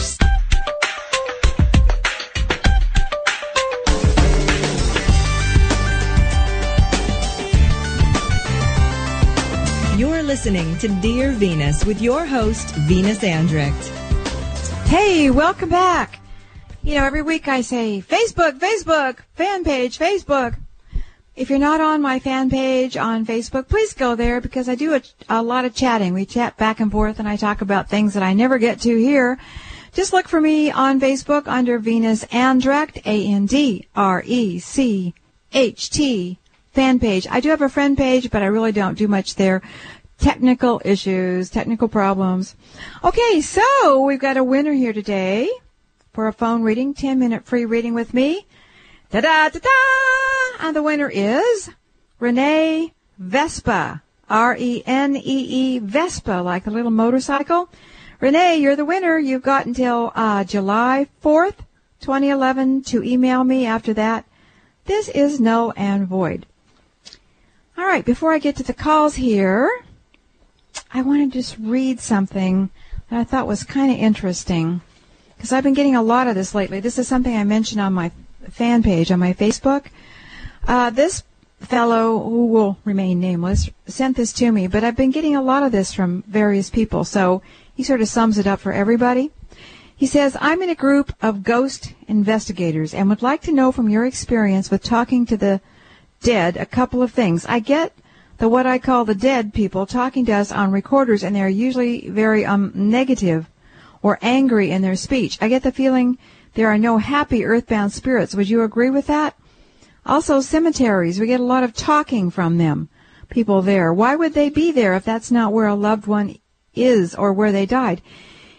You're listening to Dear Venus with your host, Venus Andrecht. Hey, welcome back. You know, every week I say, Facebook, Facebook, fan page, Facebook. If you're not on my fan page on Facebook, please go there, because I do a, a lot of chatting. We chat back and forth, and I talk about things that I never get to here. Just look for me on Facebook under Venus Andrecht, A N D R E C H T, fan page. I do have a friend page, but I really don't do much there. Technical issues, technical problems. Okay, so we've got a winner here today for a phone reading, ten-minute free reading with me. Ta-da-ta-da! And the winner is Renee Vespa, R E N E E, Vespa, like a little motorcycle. Renee, you're the winner. You've got until uh, July fourth, twenty eleven to email me. After that, this is null and void. All right, before I get to the calls here, I want to just read something that I thought was kind of interesting, because I've been getting a lot of this lately. This is something I mentioned on my fan page on my Facebook. Uh, this fellow, who will remain nameless, sent this to me, but I've been getting a lot of this from various people, so he sort of sums it up for everybody. He says, I'm in a group of ghost investigators and would like to know from your experience with talking to the dead a couple of things. I get the what I call the dead people talking to us on recorders, and they're usually very um negative or angry in their speech. I get the feeling there are no happy earthbound spirits. Would you agree with that? Also, cemeteries, we get a lot of talking from them, people there. Why would they be there if that's not where a loved one is or where they died?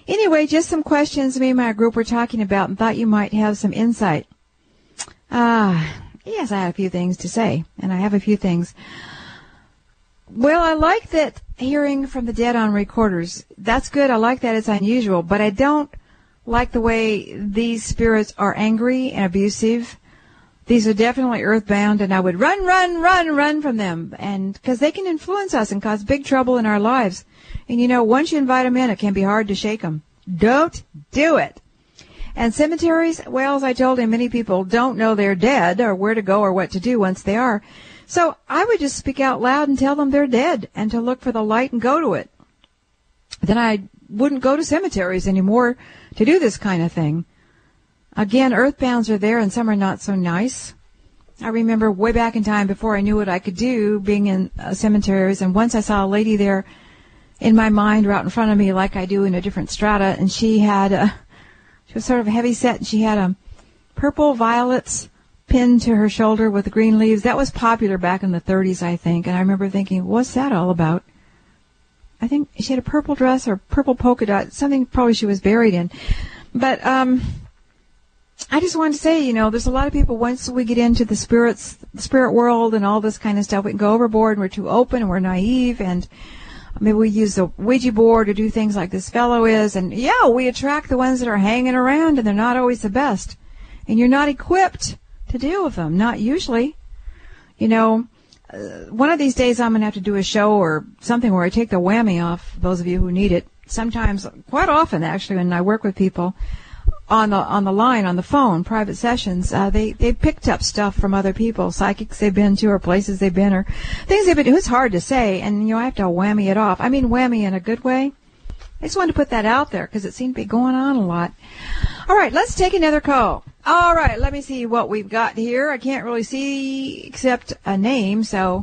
Anyway, just some questions me and my group were talking about and thought you might have some insight. Ah, uh, yes, I have a few things to say, and I have a few things. Well, I like that hearing from the dead on recorders. That's good. I like that. It's unusual, but I don't like the way these spirits are angry and abusive. These are definitely earthbound, and I would run, run, run, run from them, and because they can influence us and cause big trouble in our lives. And, you know, once you invite them in, it can be hard to shake them. Don't do it. And cemeteries, well, as I told him, many people don't know they're dead or where to go or what to do once they are. So I would just speak out loud and tell them they're dead and to look for the light and go to it. Then I wouldn't go to cemeteries anymore to do this kind of thing. Again, earthbounds are there, and some are not so nice. I remember way back in time, before I knew what I could do, being in uh, cemeteries, and once I saw a lady there in my mind right in front of me like I do in a different strata, and she had a, she was sort of heavy set, and she had a purple violets pinned to her shoulder with the green leaves. That was popular back in the thirties, I think, and I remember thinking, what's that all about? I think she had a purple dress or purple polka dot, something probably she was buried in. But um, I just wanted to say, you know, there's a lot of people, once we get into the spirits, the spirit world and all this kind of stuff, we can go overboard and we're too open and we're naive, and maybe we use the Ouija board to do things like this fellow is, and yeah, we attract the ones that are hanging around, and they're not always the best. And you're not equipped to deal with them, not usually. You know, uh, one of these days I'm going to have to do a show or something where I take the whammy off those of you who need it. Sometimes, quite often actually, when I work with people on the on the line, on the phone, private sessions, uh, they, they picked up stuff from other people, psychics they've been to or places they've been or things they've been to. It's hard to say, and, you know, I have to whammy it off. I mean whammy in a good way. I just wanted to put that out there because it seemed to be going on a lot. All right, let's take another call. All right, let me see what we've got here. I can't really see except a name, so.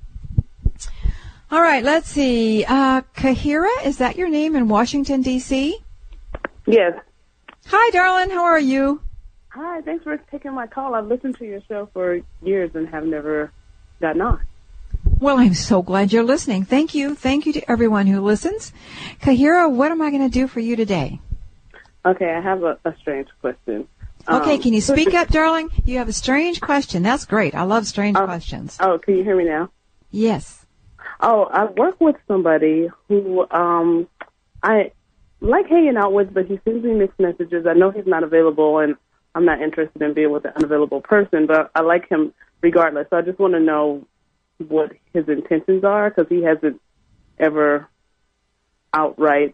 All right, let's see. Uh, Kahira, is that your name in Washington, D C? Yes. Hi, darling. How are you? Hi, thanks for taking my call. I've listened to your show for years and have never gotten on. Well, I'm so glad you're listening. Thank you. Thank you to everyone who listens. Kahira, what am I going to do for you today? Okay, I have a, a strange question. Okay, um, can you speak up, darling? You have a strange question. That's great. I love strange uh, questions. Oh, can you hear me now? Yes. Oh, I work with somebody who um, I like hanging out with, but he sends me mixed messages. I know he's not available, and I'm not interested in being with an unavailable person, but I like him regardless. So I just want to know what his intentions are, because he hasn't ever outright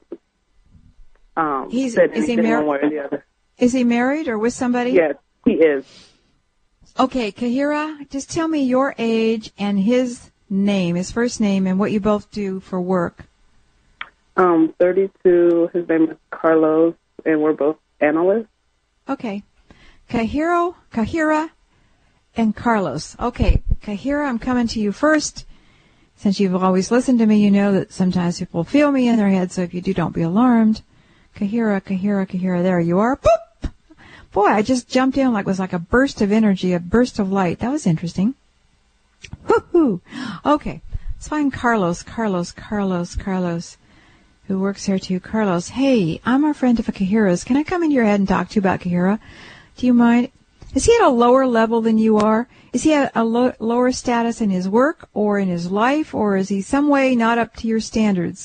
um, He's, said is he anything mar- one way or the other. Is he married or with somebody? Yes, he is. Okay, Kahira, just tell me your age and his name, his first name, and what you both do for work. Um, thirty-two. His name is Carlos, and we're both analysts. Okay. Kahiro, Kahira, and Carlos. Okay, Kahira, I'm coming to you first. Since you've always listened to me, you know that sometimes people feel me in their head, so if you do, don't be alarmed. Kahira, Kahira, Kahira, there you are. Boop! Boy, I just jumped in like it was like a burst of energy, a burst of light. That was interesting. Woohoo! Okay, let's find Carlos, Carlos, Carlos, Carlos, who works here too. Carlos, hey, I'm a friend of a Kahira's. Can I come into your head and talk to you about Kahira? Do you mind? Is he at a lower level than you are? Is he at a lo- lower status in his work or in his life, or is he some way not up to your standards?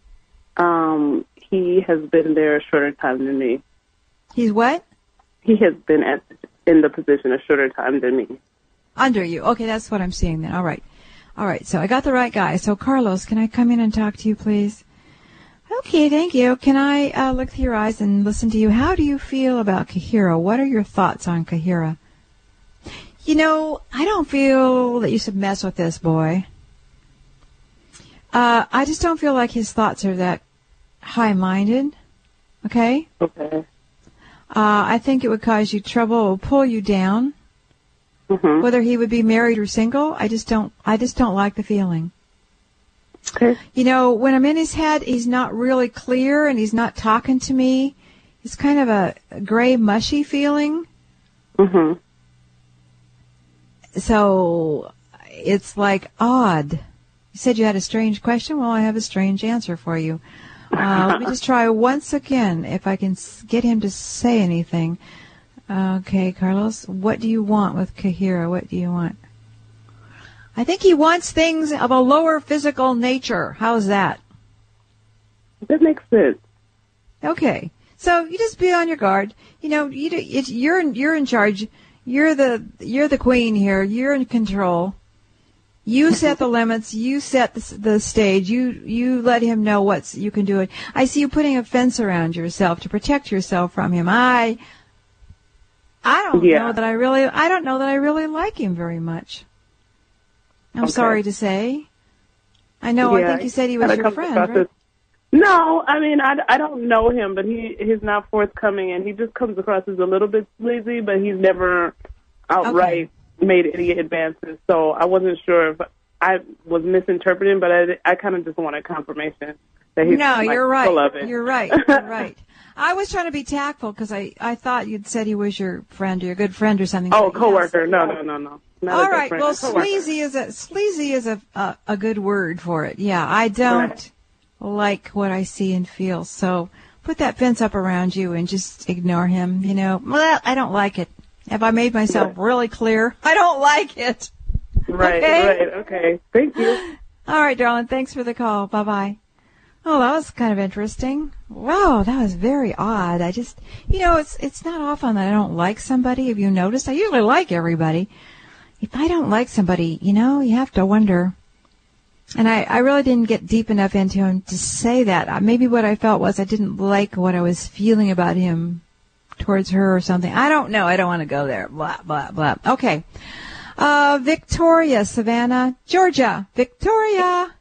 Um, he has been there a shorter time than me. He's what? He has been at in the position a shorter time than me. Under you. Okay, that's what I'm seeing then. All right. All right, so I got the right guy. So, Carlos, can I come in and talk to you, please? Okay, thank you. Can I uh, look through your eyes and listen to you? How do you feel about Kahira? What are your thoughts on Kahira? You know, I don't feel that you should mess with this boy. Uh, I just don't feel like his thoughts are that high-minded. Okay? Okay. Uh, I think it would cause you trouble, it would pull you down. Mm-hmm. Whether he would be married or single, I just don't, I just don't like the feeling. Okay. You know, when I'm in his head, he's not really clear and he's not talking to me. It's kind of a, a gray, mushy feeling. Mm-hmm. So it's like odd. You said you had a strange question. Well, I have a strange answer for you. Uh, let me just try once again if I can s- get him to say anything. Okay, Carlos, what do you want with Kahira? What do you want? I think he wants things of a lower physical nature. How's that? That makes sense. Okay, so you just be on your guard. You know, you do, it's, you're you're in charge. You're the you're the queen here. You're in control. You set the limits. You set the, the stage. You you let him know what you can do. It. I see you putting a fence around yourself to protect yourself from him. I I don't yeah. know that I really I don't know that I really like him very much. I'm okay. sorry to say. I know. Yeah, I think you said he was your friend, right? As, no, I mean I, I don't know him, but he he's not forthcoming, and he just comes across as a little bit sleazy, but he's never outright okay. made any advances. So I wasn't sure if I was misinterpreting, but I, I kind of just wanted confirmation that he's no, like, you're right. full of it. You're right. You're right. I was trying to be tactful because I, I thought you'd said he was your friend or your good friend or something. Oh, coworker. Yes. No, no, no, no. Not all right. Well, sleazy is a sleazy is a, a a good word for it. Yeah, I don't right. like what I see and feel. So put that fence up around you and just ignore him. You know, well, I don't like it. Have I made myself right. really clear? I don't like it. Right. Okay? Right. Okay. Thank you. All right, darling. Thanks for the call. Bye bye. Oh, that was kind of interesting. Wow, that was very odd. I just, you know, it's it's not often that I don't like somebody. Have you noticed? I usually like everybody. If I don't like somebody, you know, you have to wonder. And I, I really didn't get deep enough into him to say that. Maybe what I felt was I didn't like what I was feeling about him towards her or something. I don't know. I don't want to go there. Blah, blah, blah. Okay. Uh, Victoria, Savannah, Georgia. Victoria.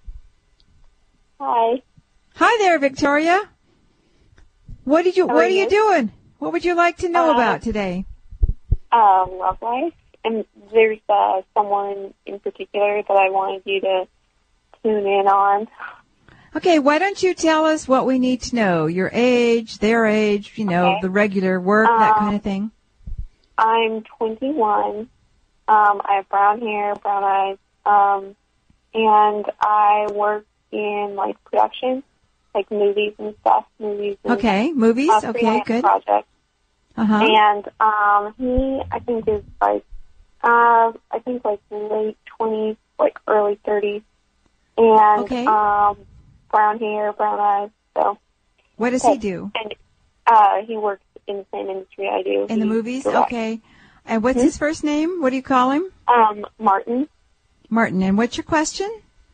Hi. Hi there, Victoria. What did you? How what are, are you? you doing? What would you like to know uh, about today? Um, love life. And there's uh, someone in particular that I wanted you to tune in on. Okay, why don't you tell us what we need to know? Your age, their age, you know, okay. the regular work, um, that kind of thing. I'm twenty-one. Um, I have brown hair, brown eyes, um, and I work in like production, like movies and stuff. Movies. And, okay, movies. Uh, okay, good. Projects. Uh-huh. And um, he, I think, is like, uh, I think like late twenties, like early thirties, and okay. um, brown hair, brown eyes. So. What does okay. he do? And uh, he works in the same industry I do. In he the movies. directs. Okay. And what's mm-hmm. his first name? What do you call him? Um, Martin. Martin. And what's your question?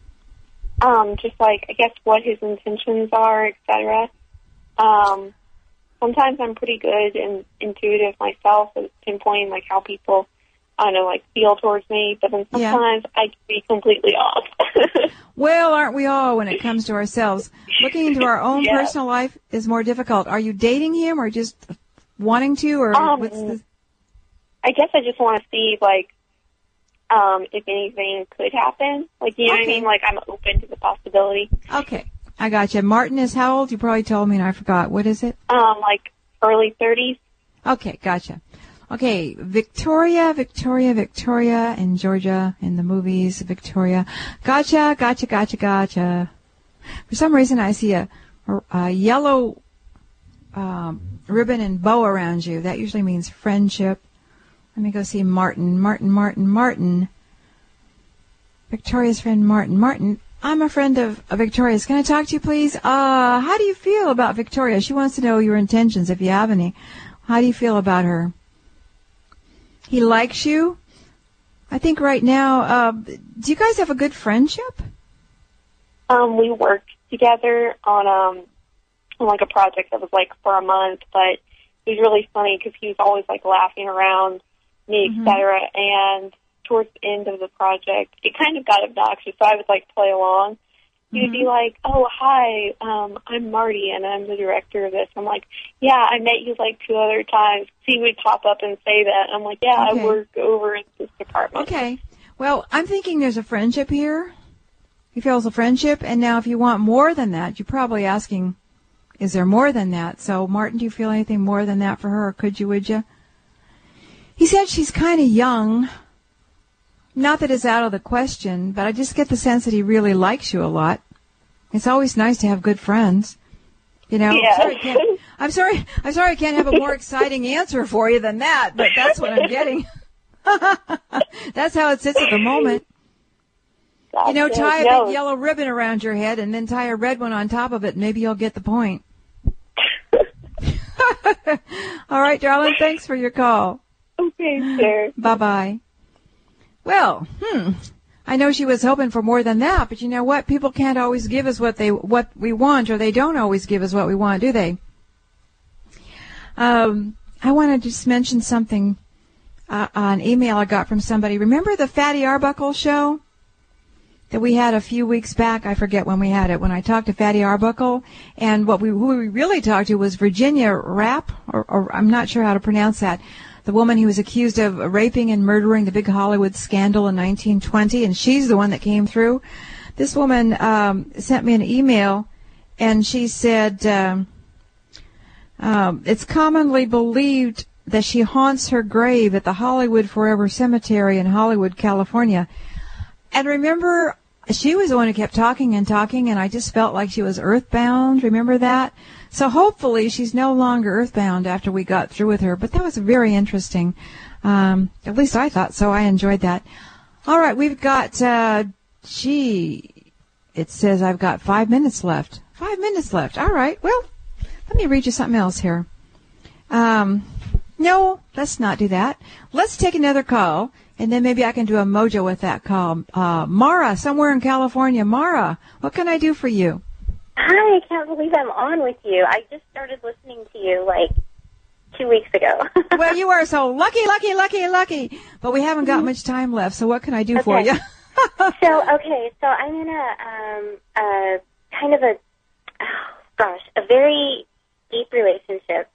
Um, just like, I guess what his intentions are, et cetera. Um, sometimes I'm pretty good and intuitive myself at pinpointing like how people, I don't know, like feel towards me, but then sometimes yeah. I can be completely off. Well, aren't we all when it comes to ourselves? Looking into our own yeah. personal life is more difficult. Are you dating him or just wanting to, or um, what's the... I guess I just want to see, like, um, if anything could happen. Like, you know okay. what I mean? Like, I'm open to the possibility. Okay. I got you. Martin is how old? You probably told me and I forgot. What is it? Um, like early thirties. Okay, gotcha. Okay, Victoria, Victoria, Victoria in Georgia in the movies. Victoria. Gotcha, gotcha, gotcha, gotcha. For some reason I see a, a yellow um, ribbon and bow around you. That usually means friendship. Let me go see Martin. Martin, Martin, Martin. Victoria's friend Martin. Martin, I'm a friend of, of Victoria's. Can I talk to you, please? Uh, how do you feel about Victoria? She wants to know your intentions, if you have any. How do you feel about her? He likes you? I think right now, uh, do you guys have a good friendship? Um, we worked together on, um, on like a project that was like for a month, but it was really funny because he was always like laughing around me, mm-hmm. et cetera. And towards the end of the project, it kind of got obnoxious, so I would like play along. He would mm-hmm. be like, "Oh, hi, um, I'm Marty, and I'm the director of this." I'm like, "Yeah, I met you like two other times." He would pop up and say that. I'm like, "Yeah, okay. I work over at this department." Okay. Well, I'm thinking there's a friendship here. He feels a friendship, and now if you want more than that, you're probably asking, is there more than that? So, Martin, do you feel anything more than that for her, or could you, would you? He said she's kind of young. Not that it's out of the question, but I just get the sense that he really likes you a lot. It's always nice to have good friends. You know, Yes. I'm, sorry I can't, I'm sorry. I'm sorry I can't have a more exciting answer for you than that, but that's what I'm getting. That's how it sits at the moment. Gotcha. You know, tie a No. big yellow ribbon around your head and then tie a red one on top of it. Maybe you'll get the point. All right, darling. Thanks for your call. Okay, sure. Bye-bye. Well, hmm. I know she was hoping for more than that, but you know what? People can't always give us what they what we want, or they don't always give us what we want, do they? Um, I want to just mention something, uh, an email I got from somebody. Remember the Fatty Arbuckle show that we had a few weeks back? I forget when we had it, when I talked to Fatty Arbuckle. And what we who we really talked to was Virginia Rapp, or, or I'm not sure how to pronounce that. The woman who was accused of raping and murdering the big Hollywood scandal in nineteen twenty, and she's the one that came through. This woman um, sent me an email, and she said, um, um, it's commonly believed that she haunts her grave at the Hollywood Forever Cemetery in Hollywood, California. And remember, she was the one who kept talking and talking, and I just felt like she was earthbound. Remember that? So hopefully she's no longer earthbound after we got through with her. But that was very interesting. Um, at least I thought so. I enjoyed that. All right, we've got, uh, gee, it says I've got five minutes left. Five minutes left. All right, well, let me read you something else here. Um, no, let's not do that. Let's take another call, and then maybe I can do a mojo with that call. Uh, Mara, somewhere in California. Mara, what can I do for you? Hi, I can't believe I'm on with you. I just started listening to you like two weeks ago. Well, you are so lucky, lucky, lucky, lucky. But we haven't got much time left, so what can I do okay. for you? so, okay, so I'm in a, um, a kind of a, oh, gosh, a very deep relationship.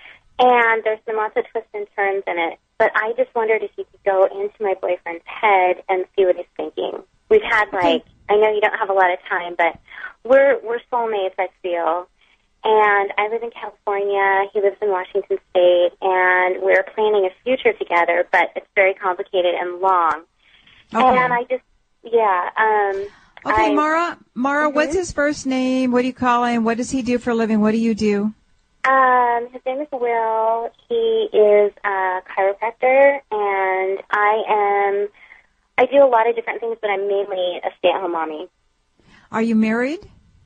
And there's been lots of twists and turns in it. But I just wondered if you could go into my boyfriend's head and see what he's thinking. We've had, like, I know you don't have a lot of time, but we're we're soulmates, I feel. And I live in California. He lives in Washington State. And we're planning a future together, but it's very complicated and long. Okay. And I just, yeah. Um, okay, I, Mara, Mara, mm-hmm. What's his first name? What do you call him? What does he do for a living? What do you do? Um, his name is Will. He is a chiropractor, and I am, I do a lot of different things, but I'm mainly a stay-at-home mommy. Are you married?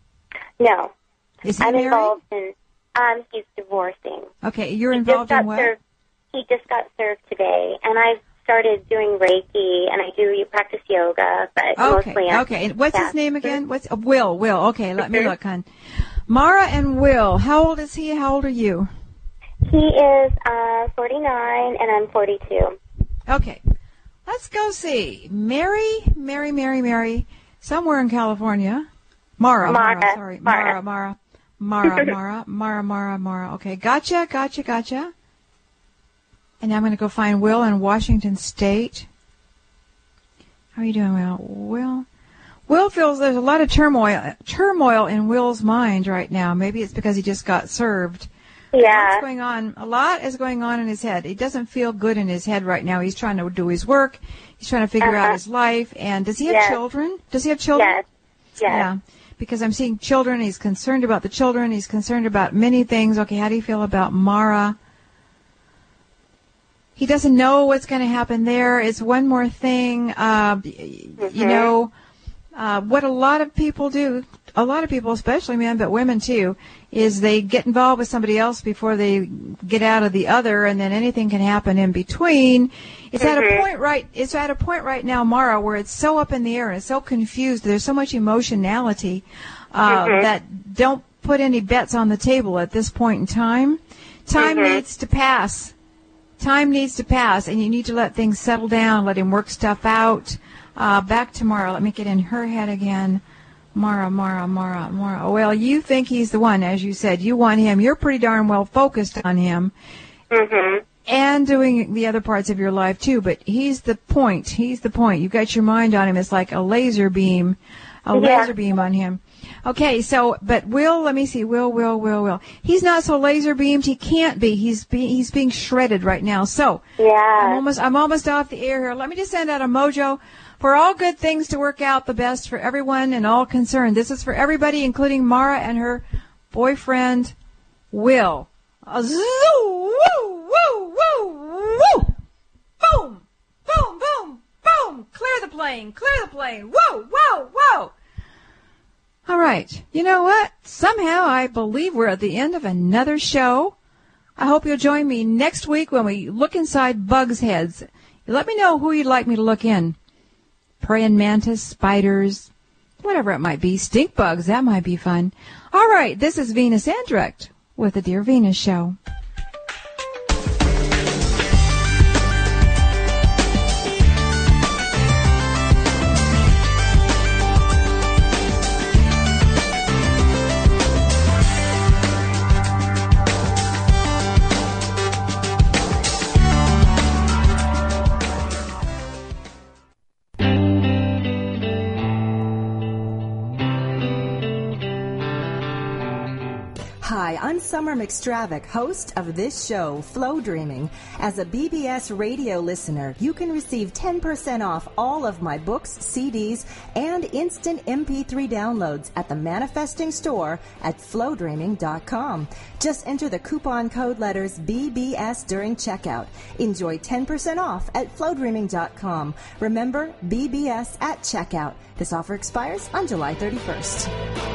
No. Is he I'm married? involved in, um, he's divorcing. Okay, you're he involved in what? Served, he just got served today, and I've started doing Reiki, and I do you practice yoga, but okay, mostly I'm okay. And what's yeah. his name again? What's uh, Will? Will. Okay, let me look, hon. Mara and Will. How old is he? How old are you? He is uh, forty-nine, and I'm forty-two. Okay, let's go see Mary, Mary, Mary, Mary, somewhere in California. Mara, Mara, Mara sorry, Mara, Mara, Mara, Mara, Mara, Mara, Mara, Mara. Okay, gotcha, gotcha, gotcha. And I'm going to go find Will in Washington State. How are you doing, Will? Will? Will feels there's a lot of turmoil turmoil in Will's mind right now. Maybe it's because he just got served. Yeah. What's going on? A lot is going on in his head. He doesn't feel good in his head right now. He's trying to do his work. He's trying to figure uh-huh. out his life. And does he have yes. children? Does he have children? Yes. Yes. Yeah. Because I'm seeing children. He's concerned about the children. He's concerned about many things. Okay, how do you feel about Mara? He doesn't know what's going to happen there. It's one more thing. Uh, mm-hmm. You know, uh, what a lot of people do, a lot of people, especially men, but women too, is they get involved with somebody else before they get out of the other, and then anything can happen in between. It's mm-hmm. at a point right. It's at a point right now, Mara, where it's so up in the air and it's so confused. There's so much emotionality uh, mm-hmm. that don't put any bets on the table at this point in time. Time mm-hmm. needs to pass. Time needs to pass, and you need to let things settle down, let him work stuff out. Uh, back to Mara. Let me get in her head again. Mara, Mara, Mara, Mara. Well, you think he's the one, as you said. You want him. You're pretty darn well focused on him. Mm-hmm. And doing the other parts of your life, too. But he's the point. He's the point. You've got your mind on him. It's like a laser beam. A yeah. laser beam on him. Okay, so, but Will, let me see. Will, Will, Will, Will. He's not so laser beamed. He can't be. He's be, he's being shredded right now. So, yeah. I'm almost, I'm almost off the air here. Let me just send out a mojo for all good things to work out the best for everyone and all concerned. This is for everybody, including Mara and her boyfriend, Will. Uh, zoo, woo, woo, woo, woo! Boom, boom, boom, boom! Clear the plane, clear the plane! Whoa, whoa, whoa! All right, you know what? Somehow I believe we're at the end of another show. I hope you'll join me next week when we look inside bugs' heads. Let me know who you'd like me to look in. Praying mantis, spiders, whatever it might be. Stink bugs, that might be fun. All right, this is Venus Andrecht with the Dear Venus Show. Hi, I'm Summer McStravick, host of this show, Flow Dreaming. As a B B S radio listener, you can receive ten percent off all of my books, C Ds, and instant M P three downloads at the Manifesting Store at flow dreaming dot com. Just enter the coupon code letters B B S during checkout. Enjoy ten percent off at flow dreaming dot com. Remember, B B S at checkout. This offer expires on July thirty-first.